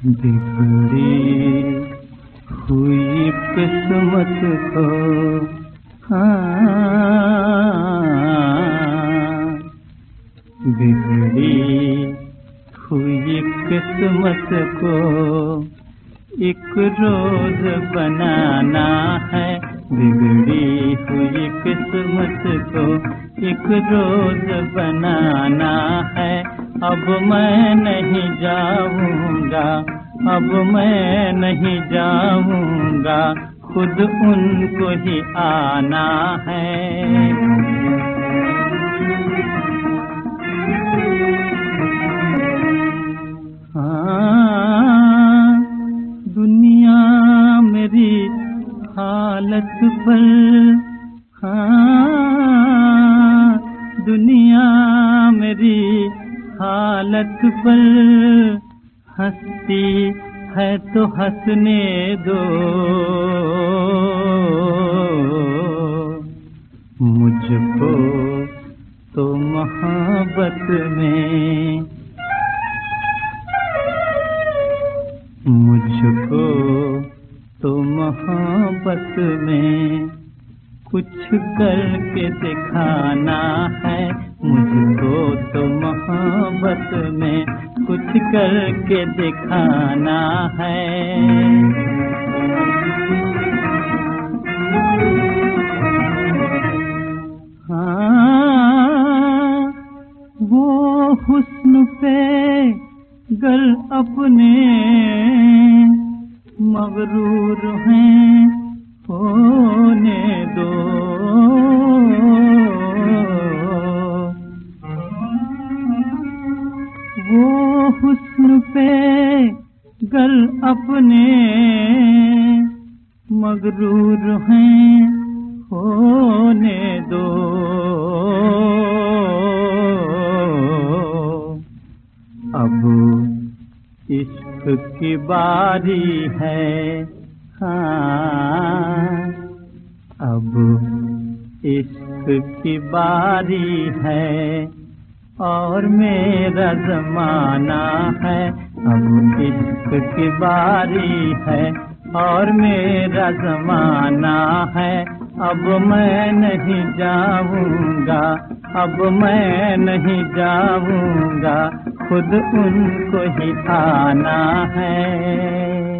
बिगड़ी हुई किस्मत को, बिगड़ी हुई किस्मत को एक रोज बनाना है। बिगड़ी हुई किस्मत को एक रोज बनाना है। अब मैं नहीं जाऊंगा, अब मैं नहीं जाऊंगा, खुद उनको ही आना है। हाँ, दुनिया मेरी हालत पर, हाँ, दुनिया मेरी हालत पर हंसती है तो हंसने दो। मुझको तो मोहब्बत में, मुझको तो मोहब्बत में कुछ करके दिखाना है। मुझको तो मोहब्बत में कुछ करके दिखाना है। हाँ, वो हुस्न पे गर अपने मगरूर हैं होने दो। वो हुस्न पे गर अपने मगरूर हैं होने दो। अब इश्क की बारी है, हाँ, अब इश्क की बारी है और मेरा ज़माना है। अब इश्क की बारी है और मेरा ज़माना है। अब मैं नहीं जाऊंगा, अब मैं नहीं जाऊंगा, खुद उनको ही आना है।